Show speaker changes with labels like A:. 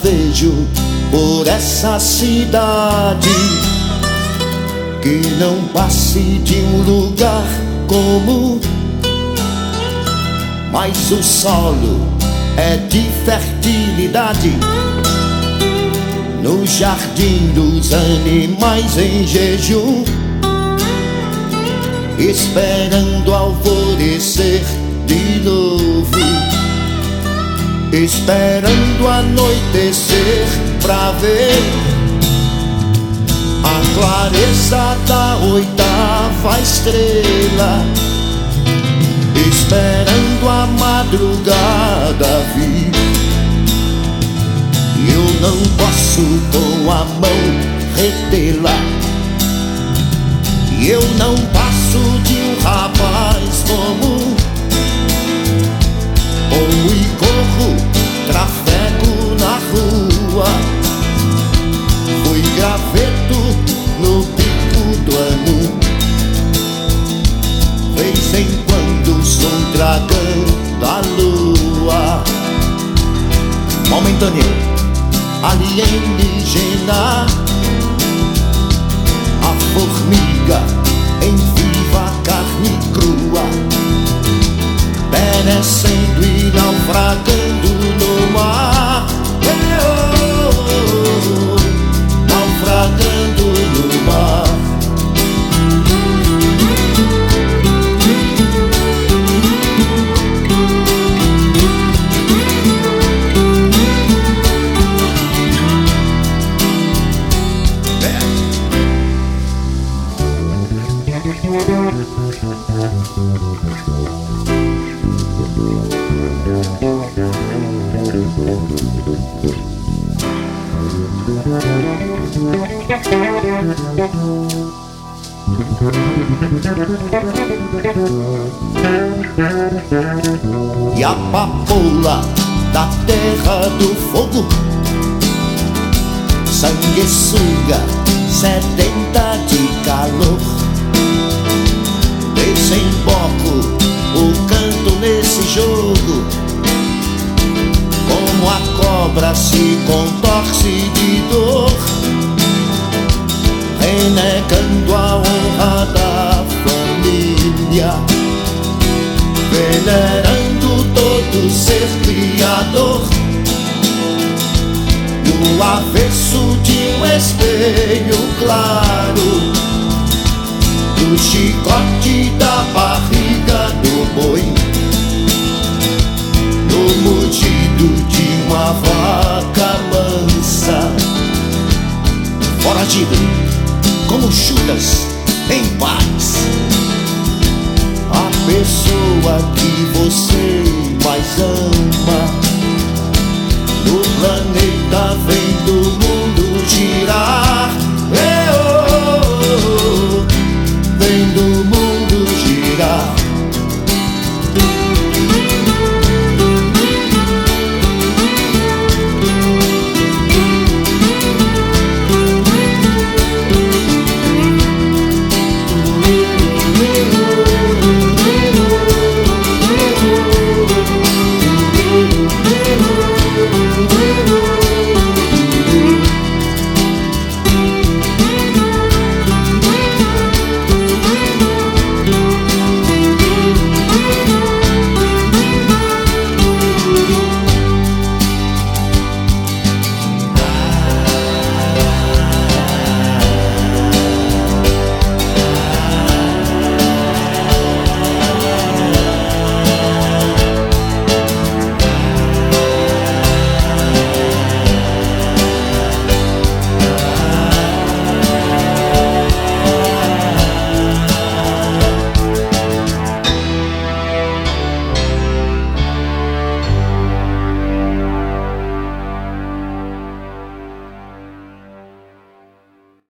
A: vejo por essa cidade que não passe de um lugar comum, mas o solo é de fertilidade. No jardim dos animais em jejum, esperando alvorecer de novo, esperando anoitecer pra ver a clareza da oitava estrela, esperando a madrugada vir. Eu não posso com a mão retê-la, e eu não passo de um rapaz comum. Como e corro, trafego na rua, fui graveto no pico do ano. Vez em quando sou um dragão da lua, momentâneo, alienígena, a formiga em viva carne crua, perecendo e naufragando no mar. Naufragando no mar. E a papoula da terra do fogo, sanguessuga, sedenta de calor, desemboco o canto nesse jogo. Como a cobra se contorce de dor, renegando a honra da família, venerando todo ser criador. No avesso de um espelho claro, do chicote da barriga do boi, no mugido de uma vaca mansa, foragido como Judas em paz. A pessoa que você mais ama no planeta vem do mundo girar. Vem do mundo girar.